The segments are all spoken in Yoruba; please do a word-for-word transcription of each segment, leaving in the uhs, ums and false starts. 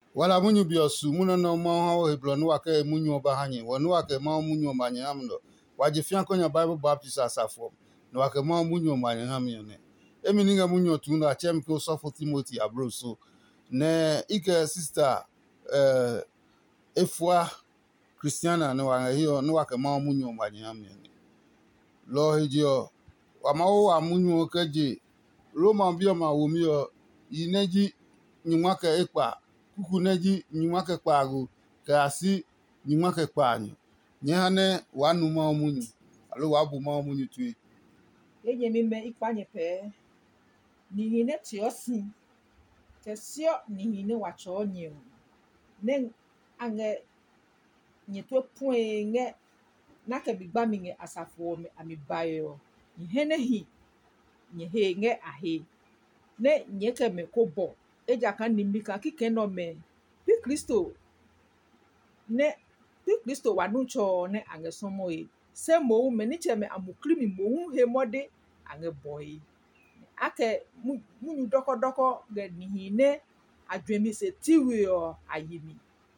wala munyu biosu muno no mo ha heblo no aka munyu oba hanye wonu aka ma munyu manye amno waje fian konya Bible Baptist asafo no aka ma munyu manye hamye ne emi ninga munyu tu na chem ko sofo Timothy abro so ne ike sister eh efwa Christiana no wa hiyo no aka ma munyu manye hamye ne lo hijio wa ma wa munyu kaje Roma bio ma wo mi o yineji nyuma ka ekpa kuku neji nyuma ka kpagu ka asi nyuma ka kpanyu nyane wanu ma omunyu alo wabu ma omunyu tu Enye mi me ikpanye pe ni hine tiosi tesio ni hine wacho nyu ne ange nyetwe puenge na ka bigba mi nge asafo me ami bayo ni hene hi nye he nge ahe ne nyeke me kobo eja kan nimika kike no me pi Kristo ne pi Kristo wanu cho ne ange somo e se mo me ni cheme amukri mi mo he mode ange boy ake munyu doko doko ge ni ne adwemi se tiwi o ayimi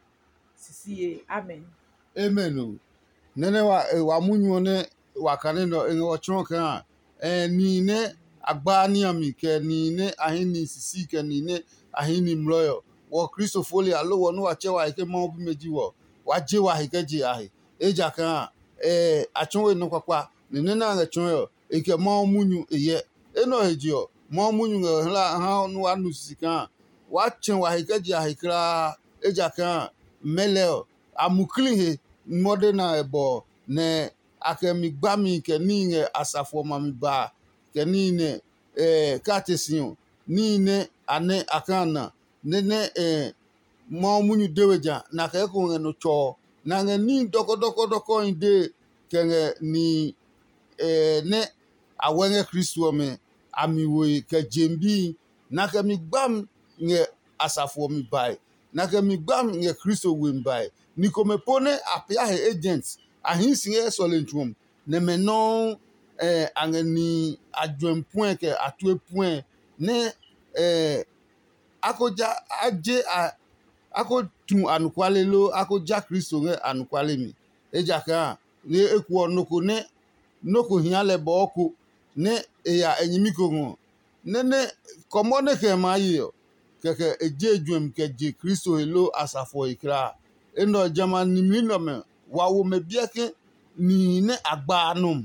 sisi amen amen nene wa wa munyu ne wakane no enwo chon kan eh ni ne agba ni ami ke ni ne ahini sisi ke ni ne ahini mloyo wo Kristo foli alo wo no wa che wa ike mo bi meji wo wa je wa ike je ahi eja kan eh achonwe no kwakwa ni ne na chon yo ike mo munyu eye eno hejio mo munyu la ha no anu sisi kan wa chen wa ike je ahi kra eja kan meleo amukli he modena ebo ne akemi gbami ke ni nge asafo mami ba ke ni ne eh katesion ni ne ane akana ne ne eh mo munyu deweja na ke ko nge no cho na nge ni doko doko doko inde ke nge ni eh ne awenge Kristo me ami we ke jembi na ke mi gbam nge asafo mi bai na ke mi gbam nge Kristo we mbai ni kome pone apia he agents ahinsi e solentrum ne menon eh angani adwen point ke atwe point ne eh akoja aje ako tun anukwale lo akoja Kristo nge anukwale mi eja kan ne eku onoko ne noko hiale boko ne eya enyimiko ngo ne ne komone ke mayo keke eje dwem ke je Kristo elo asafo ikra eno jama nimlino me wawo me biake ni ne agbanum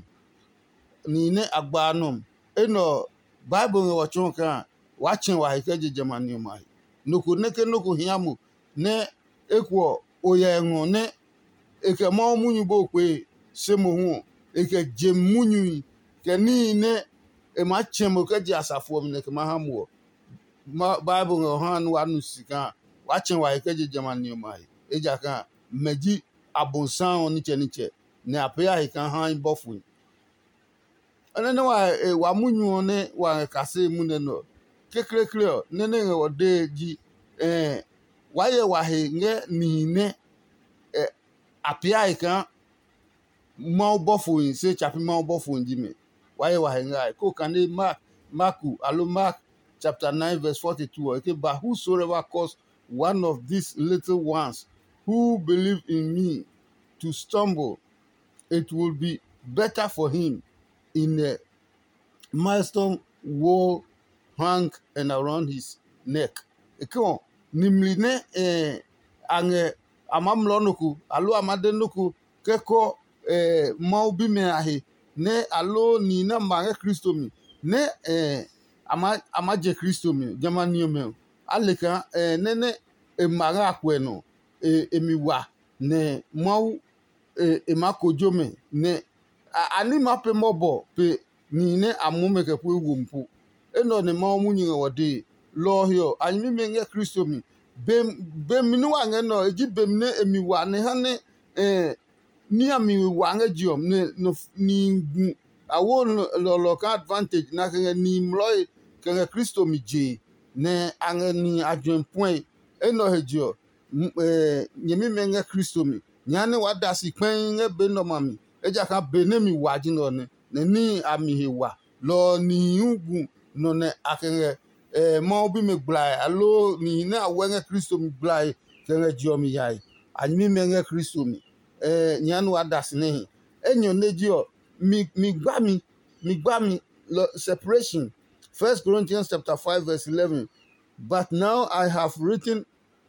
ni ne agbanum eno Bible nge wachon kan wachen wa ikeje jama ni mai noko neke noko hiamu ne ekwo oye ngo ne eke mo munyu bo kwe semo hu eke je munyu ke ni ne e ma chemo ke je asafo me ne ke ma hamu Bible nge han wa nu sika wachen wa ikeje jama ni mai eja kan meji abonsan oni cheniche ne apia hikan han bofu ene ne wa e, wa munyu ne wa kase mu ne no kekre kre ne ne wo de ji eh wa ye wa he nge ni ne eh, apia hikan mo bofu se chapi mo bofu ji me wa ye wa he ngai ko kan ne mark marku alo mark chapter nine verse forty-two okay but whosoever cause one of these little ones who believe in me to stumble, it will be better for him in a milestone wool hung and around his neck. Eko nimli ne eh ange amamlo nuku alo amade nuku keko eh mau bi me ahe ne alo ni na mange Kristo mi ne eh ama amaje Kristo mi jamani me aleka eh ne ne e maga akweno e emiwa ne mau e, e makojome ne ani mape mobo pe ni ne amume ke pu wumpu eno ne mau munyi wode lo hio anyi me nge Kristo mi bem bem ni wa nge no eji bem ne emiwa ne ha ne eh ni ami wa nge jiom ne no ni gu awo lo lo ka advantage na ke ni mloy ke Kristo mi je ne ange ni adwen point eno hejio eh nyemi menga Kristo mi nyane wadasi kwen nge be no mami eja ka be ne mi waji no ne ne ni ami hewa lo ni ugu no ne akere eh ma bi me gblai alo ni na wenge Kristo mi gblai kenge jiomi yai anyi menge Kristo mi eh nyanu adas ne enyo nedio mi mi gba mi mi gba mi separation. First Corinthians chapter five verse eleven. But now I have written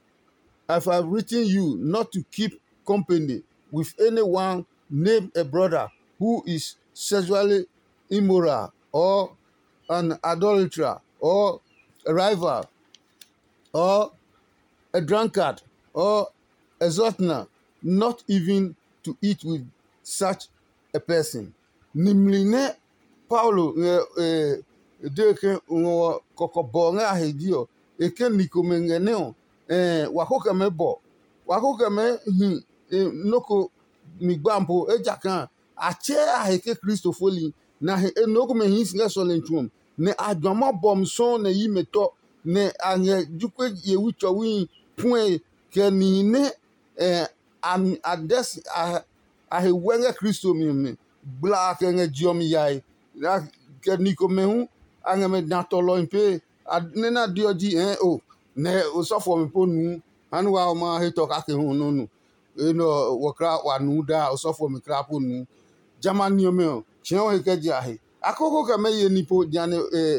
I have written you not to keep company with anyone named a brother who is sexually immoral or an adulterer or a rival or a drunkard or a glutton, not even to eat with such a person. Nimline Paulo eh deke ngo kokobonga hedio eke nikomengeneo eh wakoka mebo wakoka me hi noko migbampo ejakan ache aheke Christopher na he enoko me hi singa solentum ne adwama bom so na yi meto ne anye jukwe ye wicho wi point ke ni ne eh am ades a he wenga Christo mi me bla ke nge jiom yai na ke niko me hu anga me natolo impe ne na dioji eh o ne o so for me ponu anu wa ma he to ka ke hu no no eno wakra wa nu da o so for me kra ponu jamani me o chion he ke ji ahe akoko ka me ye nipo diane eh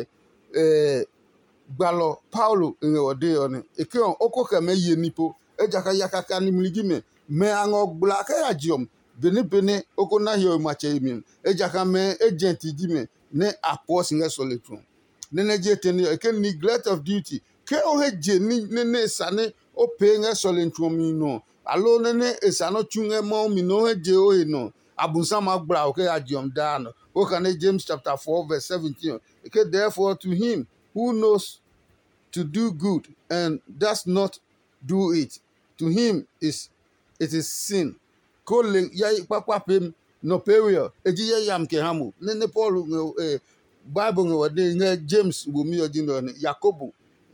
eh gbalo Paulo nge ode one eke on oko ka me ye nipo ejaka yakaka ni mligi me me ango gbla ka ya jiom bene bene oko na yo mache mi ejaka me agent di me ne apos nge soletron ne ne je teni eke neglect of duty ke o he je ni ne ne sane o pe nge soletron mi no alo ne ne esano chunge mo mi no he je o he no abunsa ma gbla o ke ya jiom da no o kan James chapter four verse seventeen eke therefore to him who knows to do good and does not do it, to him is it is sin. Kole ya papa pem no period eji ya yam ke hamu ne ne Paul eh Bible ngode nge James bo mi odi no Yakobo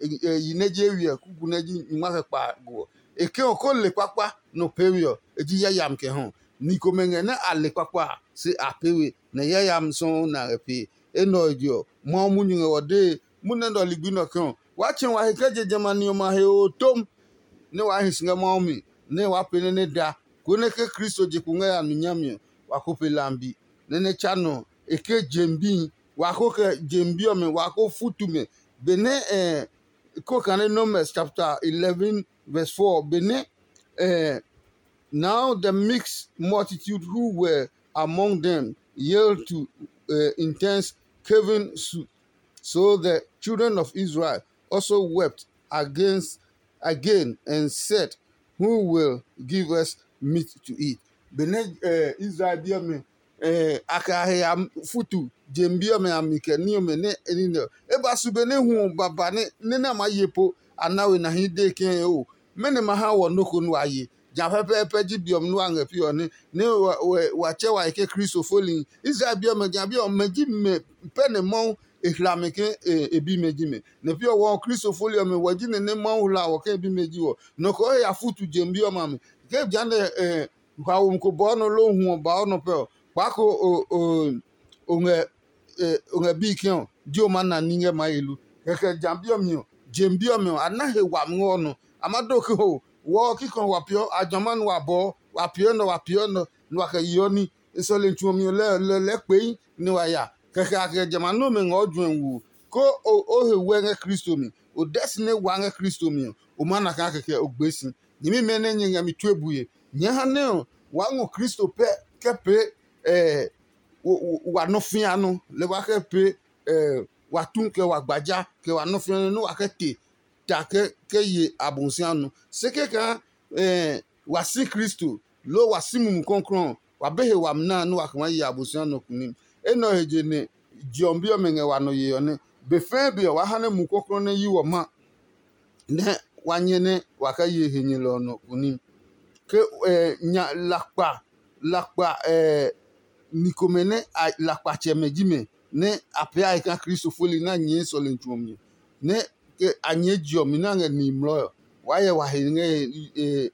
yi neje wi kuku neji nwa pa go eke o kole papa no period eji ya yam ke hon ni ko menge na ale papa se apewe na ya yam so na repe eno dio mo munyu ngode munne ndo ligbino kan wachen wa hekeje jamani o ma he o tom ne wa hisinga maomi ne wa pene ne da kone ke Kristo je kunga ya nunyami wa ko pelambi ne ne chano eke jembi wa ko ke jembi o me wa ko futume bene eh ko kan Numbers chapter eleven verse four bene eh now the mixed multitude who were among them yelled to uh, intense caving suit. So the children of Israel also wept against again and said, who will give us meat to eat? Bene eh, Israel biome eh, akahe am futu jembiome amike niome ne enino eba subene hu baba ne ne na mayepo anawe na hide ken o mene maha wo noko no aye ja pepe peji biom no anga pio ne ne wa che wa ke Kristo folin Israel biome ja biom meji me pene mon ihlamike ebi meji me ne pio wo Kristo folio me waji ne ne mon hula wo ke ebi meji wo no ko ya futu jembioma me ke jande eh kwa umko bono lo hu ba ono pe kwako o o onge onge bikion dio mana ninge mailu keke jambio mio jembio mio anahe wa ngono amado ko wo kikon wa pio ajaman wa bo wa pio no wa pio no no ka yoni so le ntu mio le le le pe ni wa ya keke ake jamano me ngodwen wu ko o o he wenge Kristo mi o desne wange Kristo mi o mana ka keke ogbesi nyimi mene nyinga mi tuebuye nya ne wango Kristo pe kepe eh wa no fianu le wa ke pe eh wa tun ke wa gbaja ke wa no fianu no wa ke te ta ke ke ye abunsianu se ke kan eh wa si Kristo lo wa simu konkron wa behe wa mna no wa kan ye abunsianu kunim eno heje ne jiombi o menge wa no ye ne be fe bi wa hane mu konkron ne yi wo ma ne wa nyene wa ka ye henye lo no kunim ke eh nya lakpa lakpa eh nikomene lakpa chemejime ne apia ika Kristo foli na nyi so lentuomi ne ke anye jiomi na ni mlo waye wa henge eh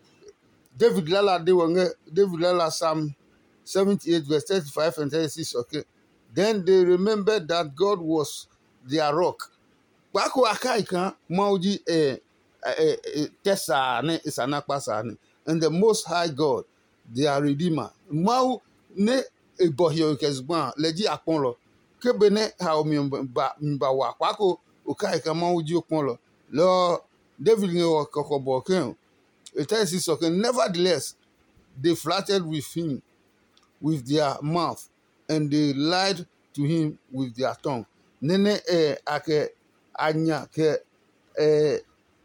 David lala de wonge David lala Psalm seventy-eight verse thirty-five and thirty-six okay then they remembered that God was their rock Kwako akai kan mauji eh eh eh tesa ne isana pasa ne. And the Most High God, their Redeemer. Mau ne ebohio kesgban leji aponlo. Kebene ha omi mba mba wa kwako ukai kan mauji oponlo. Lo David nge kokobo ken. It tells us okay, nevertheless, they flattered with him with their mouth, and they lied to him with their tongue. Nene eh ake anya ke eh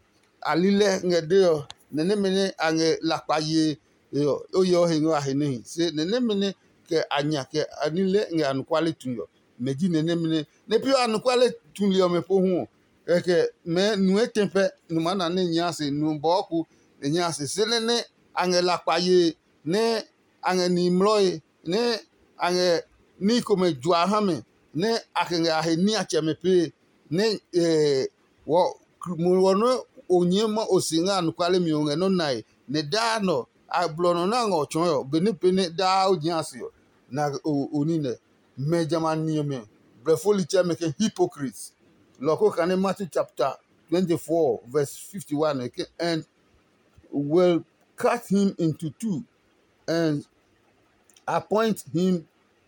alile nge deo nene mene ange lakpaye yo oyo hengo ahene se nene mene ke anya ke anile nge anukwale tunyo meji nene mene ne pio anukwale tunyo me po hu eke me nu etempe nu mana ne nyase nu boku nyase se nene ange lakpaye ne ange ni mloy ne ange ni kome jwa hame ne akenge aheni achemepe ne eh wo muwono onyema osinga nukwale mionge no nai ne da no ablono na ngo chonyo beni pene da ojiasio na onine mejaman nieme brefoli chemeke hypocrites loko kane Matthew chapter twenty-four verse fifty-one okay, and will cut him into two and appoint him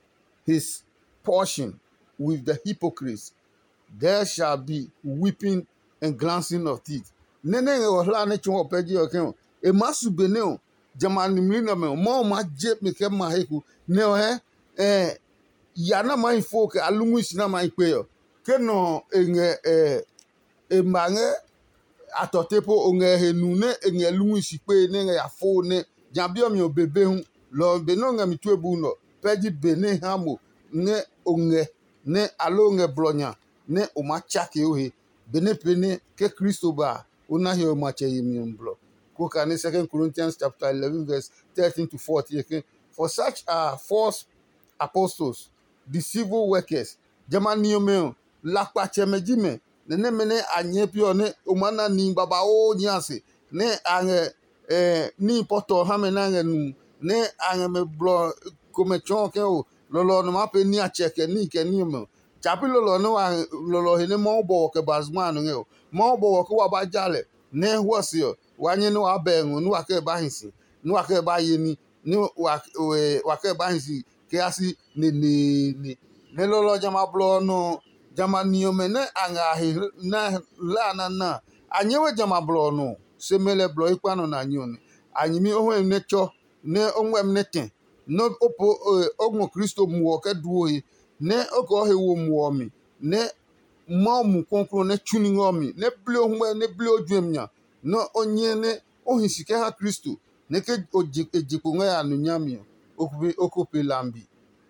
his portion with the hypocrites. There shall be weeping and glancing of teeth. Nene ohla ne chon opeji oken e masu beneo jamani mlino me mo ma je me ke ma heku ne o he eh yana mai folk alungu sina mai pe yo ke no enye eh e mange atotepo onge henu ne enye lungu si pe ne ya fo ne jabio mi obebe hu lo be no nga mi tu ebu no peji bene hamo ne onge ne alonge blonya ne o ma chake ohe bene pene ke Kristo ba una he o ma che yimi mblo ko kan Second Corinthians chapter eleven verse thirteen to fourteen okay? For such are false apostles, deceitful workers, jamani yomeo lakpa chemejime ne mene anye pio ne umana ni baba o nyase ne ange eh ni poto hame na nge nu ne ange me blo come chon ke o lolo no mape ni acheke ni ke ni mo chapi lolo no lolo hene mo bo ke bazman nge o mo bo ko wa ba jale ne hwasio wanye no abengu no ake ba hinsi no ake ba yeni ni wa wa ke ba hinsi ke asi ne ne ne ne lolo jama blo no jama niome ne anga hi na la na na anyewe jama blo no semele blo ikpano na nyone anyimi ohwe ne cho ne onwe ne ten no opo ogmo Kristo muwo ke duohi ne oko he wo muwo mi ne mo mu konkro ne chuni ngomi ne blo hwe ne blo dwemnya no onye ne ohisike ha Kristo ne ke ojipo nwe anu nyami okupe okupe lambi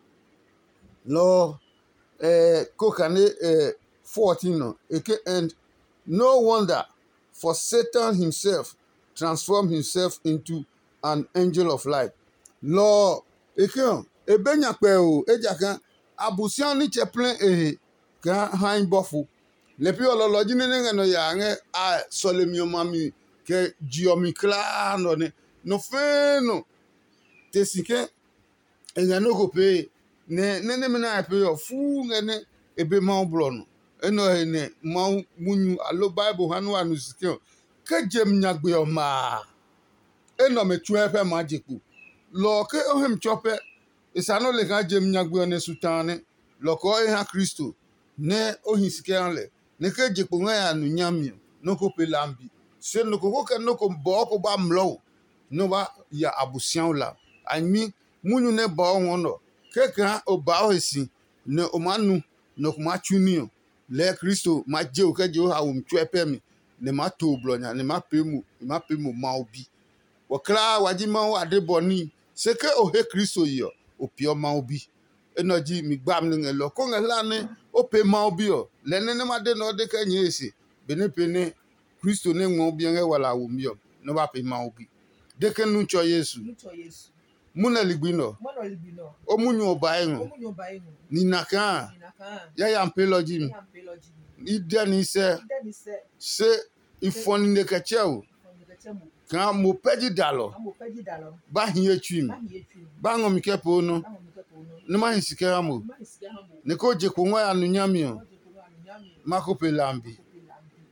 lo eh kokane eh fourteen no eke and no wonder, for Satan himself transformed himself into an angel of light. Lo eke ebenya pe o ejaka abusian ni chaplain eh ka hain bofu le pi ololo jine ne no ya nge a solemio mami ke jiomi kla no ne no fe no tesike enga no ko pe ne ne ne mena pe yo fu ngene ebe ma blo no eno ene ma munyu alo bible hanu anu sike ke jem nyagbe o ma eno me tu efe ma jeku lo ke ohem chope isano le ka jem nyagbe ne sutane lo ko e ha Kristo ne ohin sike anle ne ke jeku nga anu nyami no ko pe lambi se no ko ko no ko bo ko ba mlo no ba ya abusian la anmi munyu ne ba wono keka oba ohisi ne omanu no kuma chunio le Kristo ma je o keje o ha wo mtwepe mi ne ma to blonya ne ma pemu ma pemu ma obi wo kra waji ma wa de boni se ke o he Kristo yo o pio ma obi enoji mi gbam ne lo ko ngela ne o pe ma obi o le ne ne ma de no de ka nyesi bene pene Kristo ne ngo obi nge wala wo mi o no ba pe ma obi de ke nu cho Yesu Nucho Yesu. muna ligbino Mono libino. o munyu obaengu Omunyo baengu. ni naka Inaka. ya ya mpeloji mi Ya mpeloji. ide ni se Ide ni se. se ifoni ne kecheu Ongetemu. kan mo peji dalo Amo peji dalo. ba hin echu mi Ba yetu. ba ngo mi kepo no Amo mkepo no. ne ma hisike amo Ma isiya hamo. ne ko je ko nwa ya nu nyami o Oje kuwa anyami. ma ko pe lambi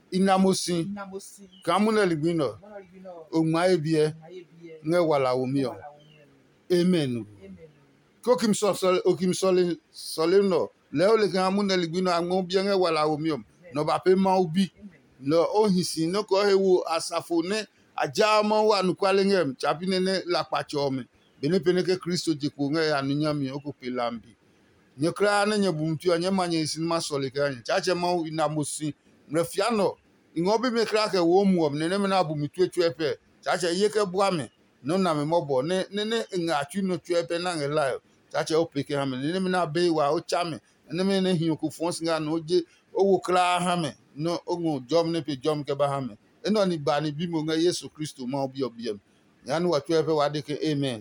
inamosi inamosi kamuna ligbino mana libino ogma ebie mayebie nge wala omio wala wonye amen amen kokim so okim sole sole no leo le kamuna ligbino amon bien nge wala omio no ba pe ma ubi no ohisi no ko hewu asafo ne ajama wa nukwale ngem chapine ne la pachome bene pene ke Kristo jiko nge ya nunyami okupelambi nyekra na nyebumtu anya manye sinima sole kanye chache ma inamosi mrefiano ingobi mekra ke wo muom ne ne na bumitu etuepe chache yeke buame no na me mobo ne ne ne nga atu no tuepe na nge live chache opeke ha me ne ne na be wa o chame ne me ne hin ku fon singa no je owo kra ha me no ogun jom ne pe jom ke ba ha me eno ni ba ni bimo nga Yesu Kristo ma obi obiem yanu wa tuepe wa de ke amen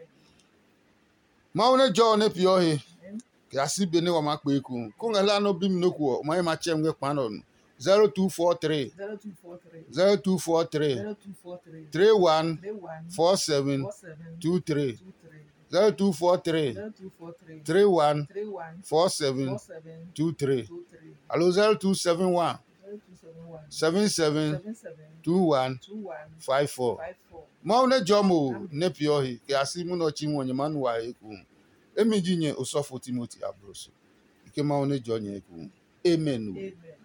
ma one jo ne pio he kasi bene wa makpe ku ko ngala no bim no ku ma ma chem nge kwano zero two four three zero two four three three one four seven two three zero two four three three one four seven two three allo zero two seven one seven seven two one five four ma one jomo ne pio hi kasi mu no chi wonye manu wa eku emi jinye osofo Timothy Abroso ike ma one jonye eku amen.